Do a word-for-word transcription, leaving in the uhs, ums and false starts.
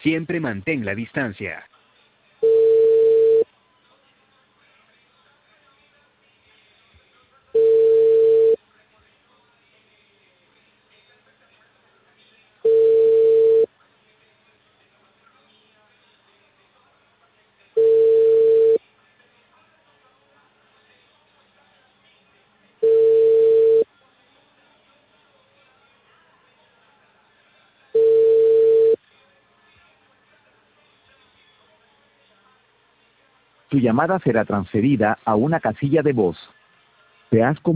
Siempre mantén la distancia. Tu llamada será transferida a una casilla de voz. Te has